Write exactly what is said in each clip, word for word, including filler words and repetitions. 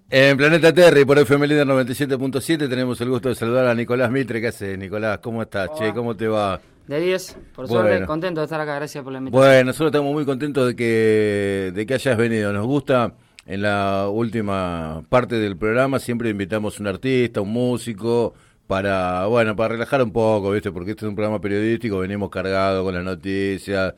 En Planeta Terry, por F M Líder noventa y siete punto siete, tenemos el gusto de saludar a Nicolás Mitre. ¿Qué haces, Nicolás? ¿Cómo estás, ¿Cómo che? va? ¿Cómo te va? De diez, por Bueno. suerte, contento de estar acá, gracias por la invitación. Bueno, nosotros estamos muy contentos de que, de que hayas venido. Nos gusta, en la última parte del programa, siempre invitamos a un artista, un músico, para, bueno, para relajar un poco, ¿viste? Porque este es un programa periodístico, venimos cargados con las noticias,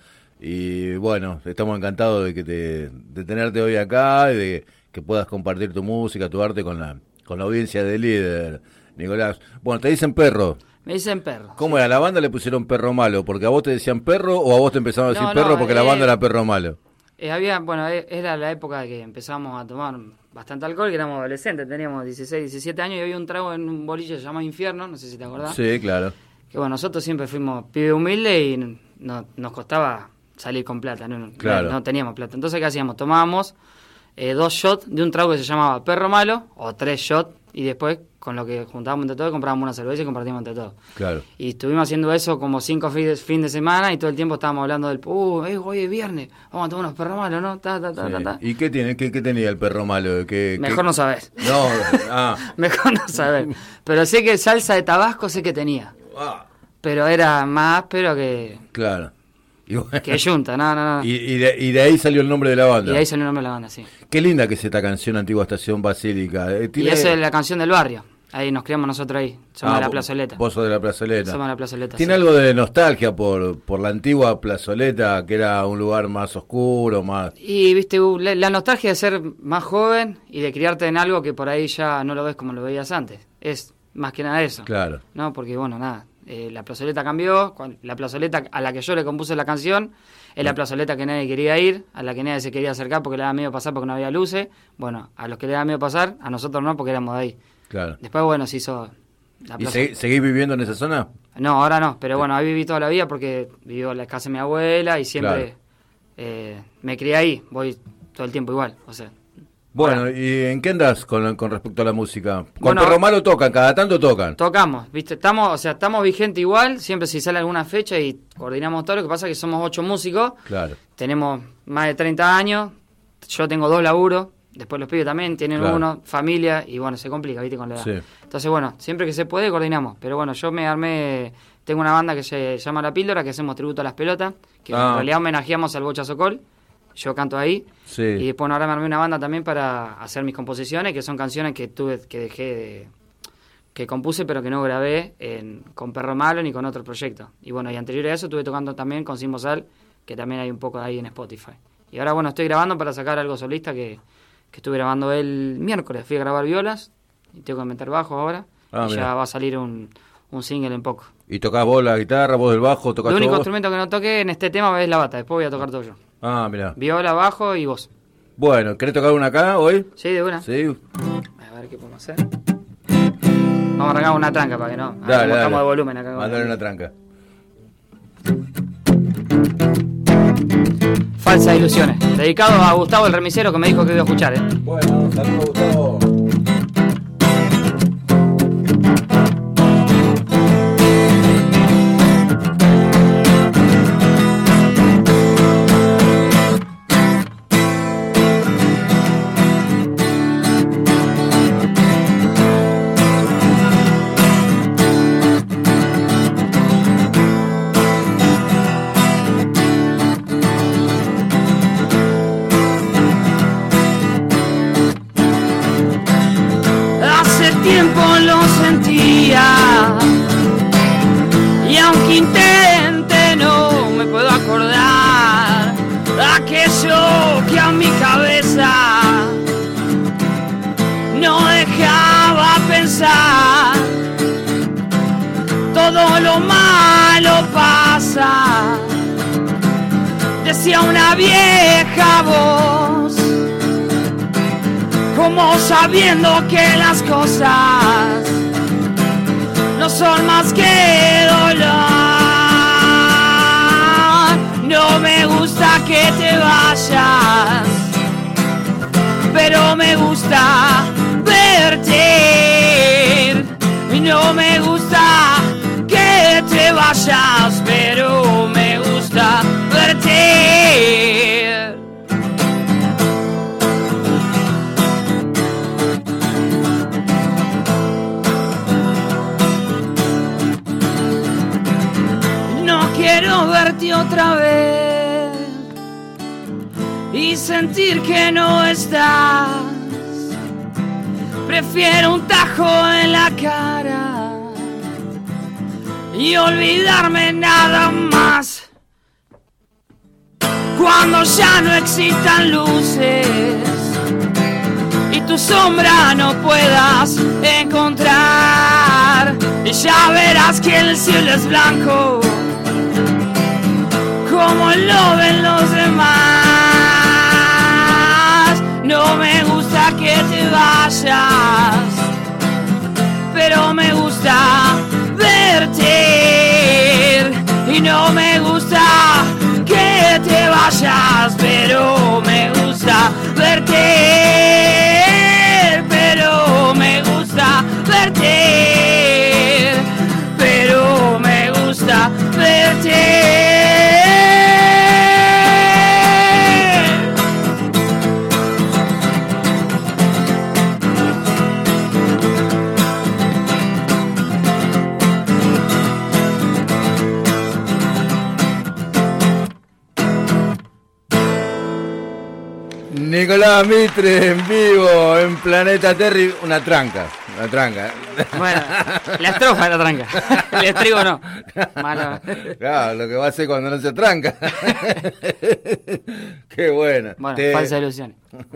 y bueno, estamos encantados de que te, de tenerte hoy acá, y de que puedas compartir tu música, tu arte con la, con la audiencia de Líder, Nicolás. Bueno, te dicen perro. Me dicen perro. ¿Cómo sí. era? ¿A la banda le pusieron perro malo? ¿Porque a vos te decían perro o a vos te empezaron a decir No, perro no, porque eh, la banda era perro malo? Eh, había, bueno, eh, era la época que empezamos a tomar bastante alcohol, que éramos adolescentes, teníamos dieciséis, diecisiete años y había un trago en un boliche llamado Infierno, no sé si te acordás. Sí, claro. Que bueno, nosotros siempre fuimos pibe humilde y no, nos costaba salir con plata, no, Claro. no, no teníamos plata. Entonces, ¿qué hacíamos? Tomábamos eh, dos shots de un trago que se llamaba Perro Malo, o tres shots, y después, con lo que juntábamos entre todos, comprábamos una cerveza y compartíamos entre todos. Claro. Y estuvimos haciendo eso como cinco fines fin de semana y todo el tiempo estábamos hablando del, uh, eh, hoy es viernes, vamos a tomar unos perros malos, ¿no? Ta, ta, ta, Sí. ta, ta. ¿Y qué tiene? ¿Qué, qué tenía el perro malo? ¿Qué, Mejor qué... no sabés. No, ah. Mejor no saber. Pero sé que salsa de tabasco sé que tenía. ah. Pero era más áspero que, Claro. Y, bueno, que yunta, no, no, no. y, y, de, y de ahí salió el nombre de la Y banda. de ahí salió el nombre de la banda, sí. Qué linda que es esta canción, Antigua Estación Basílica. Eh, Y tiene... esa es la canción del barrio. Ahí nos criamos nosotros ahí. Somos Ah, de la vos- plazoleta. Vos sos de la plazoleta. Somos de la plazoleta. Tiene sí. algo de nostalgia por, por la antigua plazoleta, que era un lugar más oscuro, más... Y viste, uh, la, la nostalgia de ser más joven y de criarte en algo que por ahí ya no lo ves como lo veías antes. Es más que nada eso. Claro. ¿No? Porque bueno, nada. Eh, la plazoleta cambió. cuan- La plazoleta a la que yo le compuse la canción es la plazoleta que nadie quería ir, a la que nadie se quería acercar porque le daba miedo pasar porque no había luces. Bueno, a los que le daba miedo pasar, a nosotros no porque éramos de ahí. Claro. Después, bueno, se hizo la ¿Y plaza. segui- seguís viviendo en esa zona? No, ahora no, pero bueno, ahí viví toda la vida porque vivo en la casa de mi abuela y siempre Claro. eh, me crié ahí, voy todo el tiempo igual, o sea. Bueno, ahora, ¿y en qué andás con, con respecto a la música? Con Bueno, Perro Malo tocan, cada tanto tocan. tocamos, ¿viste? Estamos, o sea, estamos vigentes igual, siempre si sale alguna fecha y coordinamos todo, lo que pasa es que somos ocho músicos, Claro. tenemos más de treinta años, yo tengo dos laburos, después los pibes también tienen Claro. uno, familia, y bueno, se complica, ¿viste? Con la edad. Sí. Entonces, bueno, siempre que se puede coordinamos, pero bueno, yo me armé, tengo una banda que se llama La Píldora, que hacemos tributo a las pelotas, que Ah. en realidad homenajeamos al Bocha Sokol, yo canto ahí, Sí. y después bueno, ahora me armé una banda también para hacer mis composiciones, que son canciones que tuve, que dejé de, que compuse pero que no grabé en, con Perro Malo ni con otro proyecto. Y bueno, y anterior a eso estuve tocando también con Sin Bozal, que también hay un poco de ahí en Spotify. Y ahora bueno, estoy grabando para sacar algo solista que, que estuve grabando el miércoles, fui a grabar violas, y tengo que meter bajo ahora, Ah, y mirá. ya va a salir un, un single en poco. ¿Y tocás vos la guitarra, vos del bajo, tocás El único todo vos? instrumento que no toqué en este tema es la bata, después voy a tocar todo yo. Ah, mirá. Viola, bajo y voz. Bueno, ¿querés tocar una acá hoy? Sí, de una. Sí. A ver qué podemos hacer. Vamos a arrancar una tranca para que no. A ver Dale, cómo dale. estamos de volumen acá. Mandale una tranca. Falsas ilusiones. Dedicado a Gustavo el remisero que me dijo que iba a escuchar, ¿eh? Bueno, saludos, Gustavo. Hace tiempo lo sentía y aunque intente no me puedo acordar aquello que a mi cabeza no dejaba pensar. Todo lo malo pasa, decía una vieja voz, como sabiendo que las cosas no son más que dolor. No me gusta que te vayas, pero me gusta verte. No me gusta que te vayas, pero me gusta verte. verte otra vez y sentir que no estás. Prefiero un tajo en la cara y olvidarme nada más. Cuando ya no existan luces y tu sombra no puedas encontrar, y ya verás que el cielo es blanco como lo ven los demás. No me gusta que te vayas, pero me gusta verte. Y no me gusta que te vayas, pero me gusta verte. Pero me gusta verte. Pero me gusta verte. Nicolás Mitre en vivo en Planeta Terry, una tranca, una tranca. Bueno, la estrofa de la tranca, el estribo no. Malo. Claro, lo que va a hacer cuando no se tranca. Qué buena. Bueno, te, falsa ilusión.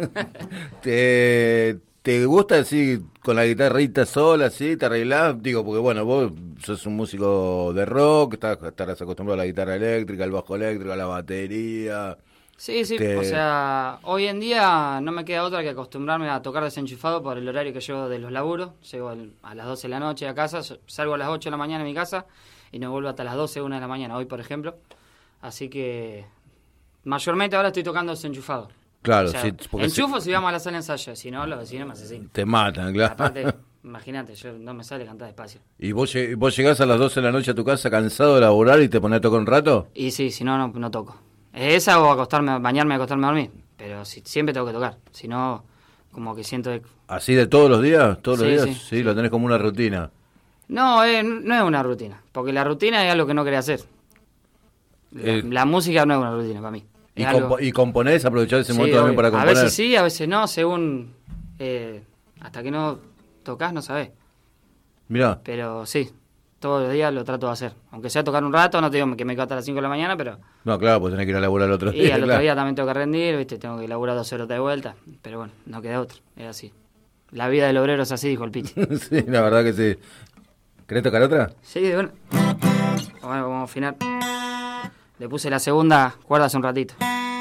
Te, ¿Te gusta así con la guitarrita sola, así? ¿Te arreglás? Digo, porque bueno, vos sos un músico de rock, estás, estarás acostumbrado a la guitarra eléctrica, al bajo eléctrico, a la batería. Sí, sí, Te... o sea, hoy en día no me queda otra que acostumbrarme a tocar desenchufado por el horario que llevo de los laburos. Llego a las doce de la noche a casa, salgo a las ocho de la mañana de mi casa y no vuelvo hasta las doce, una de la mañana, hoy por ejemplo. Así que mayormente ahora estoy tocando desenchufado. Claro, o sea, sí. Porque enchufo si... si vamos a la sala de ensayo, si no, los vecinos me asesinan. Te matan, claro. Aparte, imagínate, yo no me sale cantar despacio. ¿Y vos, vos llegás a las doce de la noche a tu casa cansado de laburar y te ponés a tocar un rato? Y sí, si no, no, no toco. Esa o acostarme, bañarme y acostarme a dormir. Pero si, siempre tengo que tocar. Si no, como que siento... De... ¿Así de todos los días? ¿Todos sí, los días? Sí, sí, sí, lo tenés como una rutina. No, eh, no es una rutina. Porque la rutina es algo que no quería hacer. La, Eh, la música no es una rutina para mí. ¿Y, algo... compo ¿Y componés? ¿Aprovechás ese sí, momento también obvio. para componer? A veces sí, a veces no, según... Eh, hasta que no tocas no sabés. Mirá. Pero sí, todos los días lo trato de hacer. Aunque sea tocar un rato, no te digo que me quedo hasta las cinco de la mañana, pero... No, claro, pues tenés que ir a laburar el otro Y día. al otro claro. día también tengo que rendir, ¿viste? Tengo que laburar dos horas de vuelta. Pero bueno, no queda otra, es así. La vida del obrero es así, dijo el Piti. Sí, la verdad que sí. ¿Querés tocar otra? Sí, bueno. Bueno, vamos a afinar. Le puse la segunda cuerda hace un ratito.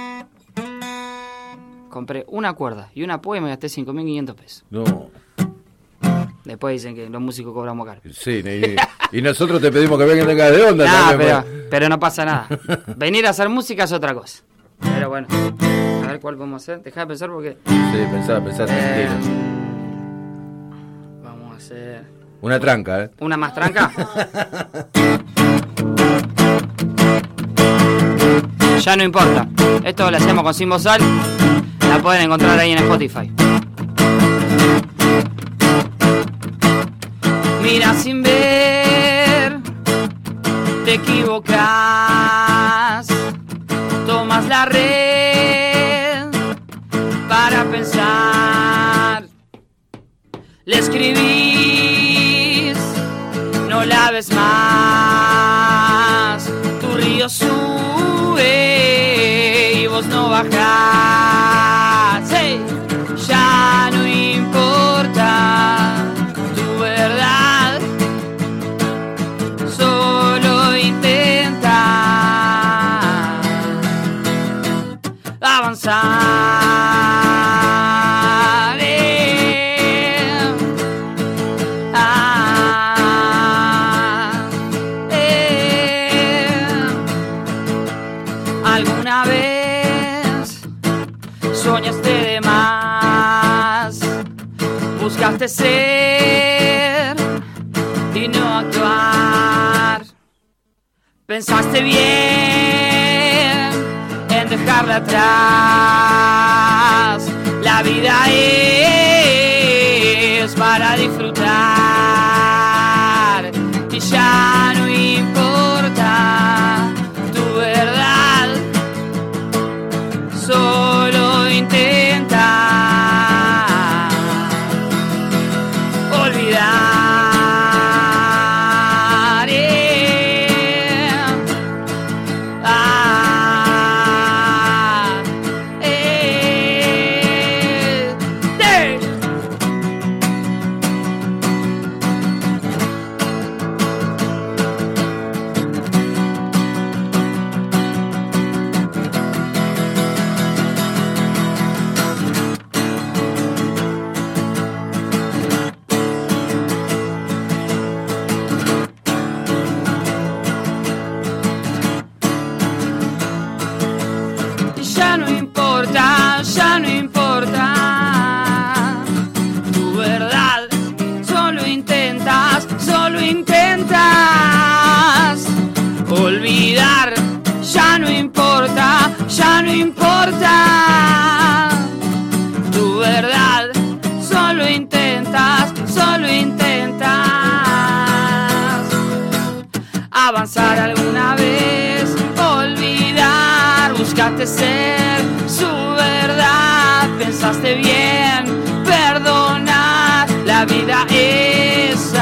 Compré una cuerda y una púa y me gasté cinco mil quinientos pesos. No. Después dicen que los músicos cobramos caro. Sí, y, y nosotros te pedimos que vengas tengas de onda. Nah, también, pero, pues. pero no pasa nada. Venir a hacer música es otra cosa. Pero bueno, a ver cuál podemos hacer. Deja de pensar porque... Sí, pensá, pensá, Eh, tranquilo. vamos a hacer... Una tranca, ¿eh? ¿Una más tranca? Ya no importa. Esto lo hacemos con Sin Bozal. La pueden encontrar ahí en Spotify. Mira sin ver, te equivocas. Tomas la red para pensar. Le escribís, no la ves más. Tu río sube y vos no bajás. Hey, ya no importa tu verdad, solo intenta avanzar. Eh, ah, eh. ¿Alguna vez soñaste de más? Buscaste ser y no actuar. Pensaste bien en dejarla atrás. La vida es para disfrutar y ya no importa tu verdad. solo intentas olvidar. Ya no importa, ya no importa tu verdad. Solo intentas, solo intentas avanzar alguna vez, olvidar, buscaste ser su verdad, pensaste bien, perdonar, la vida es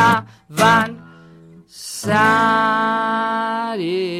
avanzar.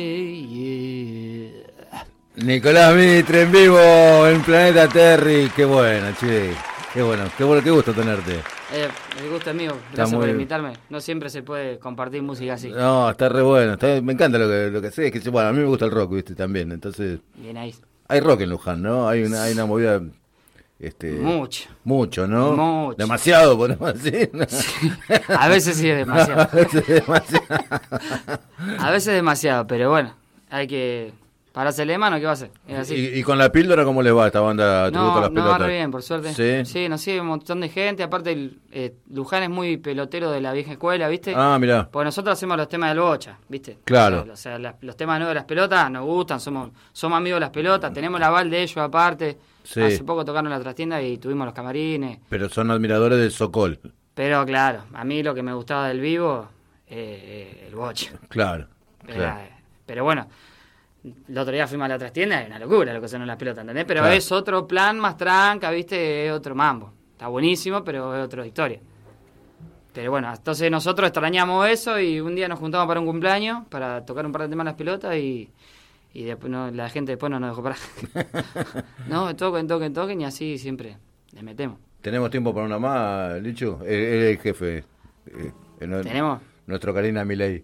Nicolás Mitre en vivo en Planeta Terry, qué bueno, che, qué bueno, qué bueno, qué gusto tenerte. Eh, el gusto es mío, gracias por invitarme. No siempre se puede compartir música así. No, está re bueno, está, me encanta lo que, lo que sé, es que bueno, a mí me gusta el rock, viste, también, entonces... Bien ahí. Hay rock en Luján, ¿no? Hay una, hay una movida... Este, mucho. Mucho, ¿no? Mucho. Demasiado, podemos decir. Sí. A veces sí es demasiado. A veces es demasiado. A veces demasiado, pero bueno, hay que... Pararse de mano, ¿qué va a hacer? Es así. ¿Y, ¿Y con la píldora cómo les va a esta banda tributo no, a las no, pelotas? No, re bien, por suerte. Sí, sí nos sigue un montón de gente. Aparte, el, eh, Luján es muy pelotero de la vieja escuela, ¿viste? Ah, mirá. Porque nosotros hacemos los temas del bocha, ¿viste? Claro. O sea, o sea la, los temas nuevos de las pelotas nos gustan, somos somos amigos de las pelotas, tenemos la aval de ellos aparte. Sí. Hace poco tocaron en la trastienda y tuvimos los camarines. Pero son admiradores del Sokol. Pero claro, a mí lo que me gustaba del vivo, eh, el bocha. Claro, Era, claro. Pero bueno... El otro día fuimos a la trastienda, es una locura lo que son las pelotas, ¿entendés? Pero claro. Es otro plan más tranca, ¿viste? Es otro mambo. Está buenísimo, pero es otra historia. Pero bueno, entonces nosotros extrañamos eso y un día nos juntamos para un cumpleaños, para tocar un par de temas las pelotas y, y después no, la gente después no nos dejó parar. No, toquen, toquen, toquen y así siempre le metemos. ¿Tenemos tiempo para una más, Lichu? Él es el jefe. Eh, eh, ¿Tenemos? Nuestro Karina Milei.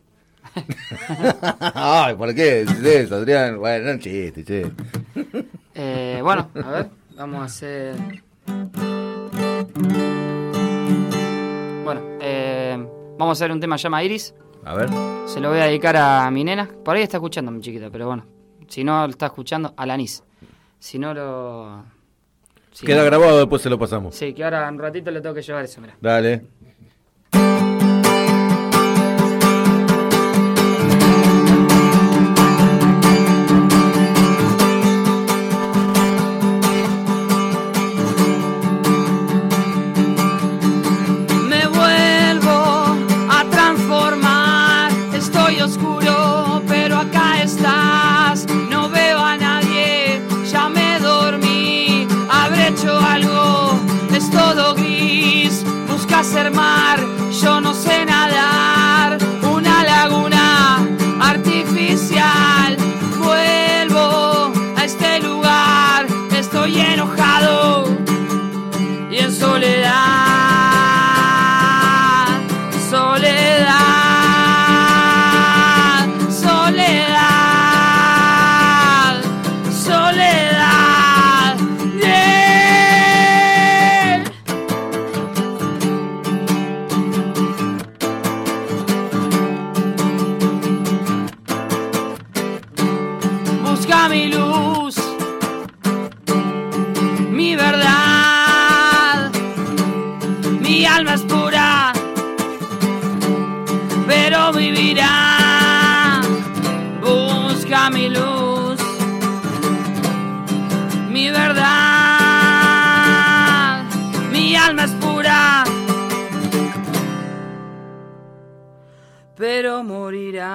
Ay, ¿por qué? ¿Es Adrián? Bueno, no es un chiste, che. Eh, bueno, a ver, vamos a hacer... Bueno, eh, vamos a hacer un tema llama Iris. A ver. Se lo voy a dedicar a mi nena. Por ahí está escuchando mi chiquita, pero bueno. Si no lo está escuchando, a Lanis. Si no lo... Si Queda no... grabado, después se lo pasamos. Sí, que ahora un ratito le tengo que llevar eso, mira. Dale. Hacer mar, yo no sé nadar, una laguna artificial. Vuelvo a este lugar, estoy enojado y en soledad, soledad, soledad, soledad. Yeah. Mi luz, mi verdad, mi alma es pura, pero vivirá. Busca mi luz, mi verdad, mi alma es pura, pero morirá.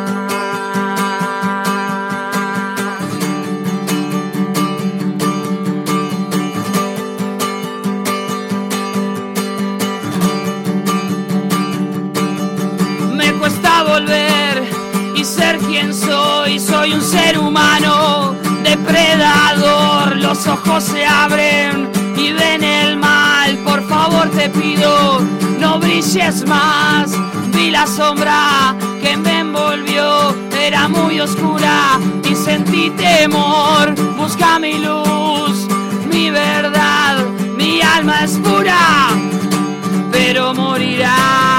Volver y ser quien soy, soy un ser humano depredador, los ojos se abren y ven el mal, por favor te pido, no brilles más, vi la sombra que me envolvió, era muy oscura y sentí temor, busca mi luz, mi verdad, mi alma es pura, pero morirá.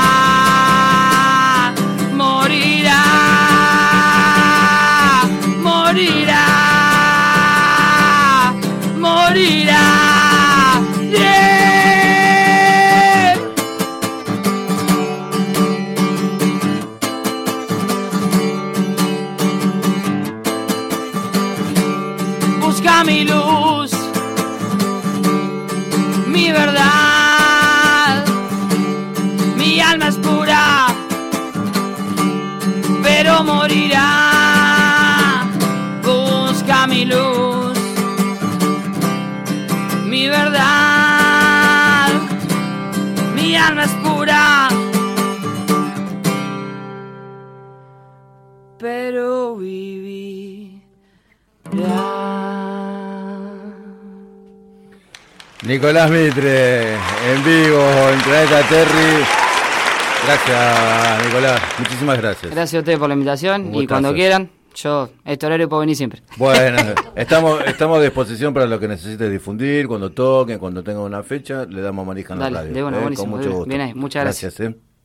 Morirá, morirá, morirá. Yeah. alma es pura. Pero vivirá. Nicolás Mitre, en vivo, en Planeta Terry. Gracias, Nicolás. Muchísimas gracias. Gracias a ustedes por la invitación y cuando quieran, yo, este horario puedo venir siempre. Bueno, estamos estamos a disposición para lo que necesites difundir, cuando toquen, cuando tengan una fecha, le damos manija en la radio. De una, ¿eh? buenísimo. Con mucho gusto. Bien ahí, muchas gracias. Gracias, ¿eh?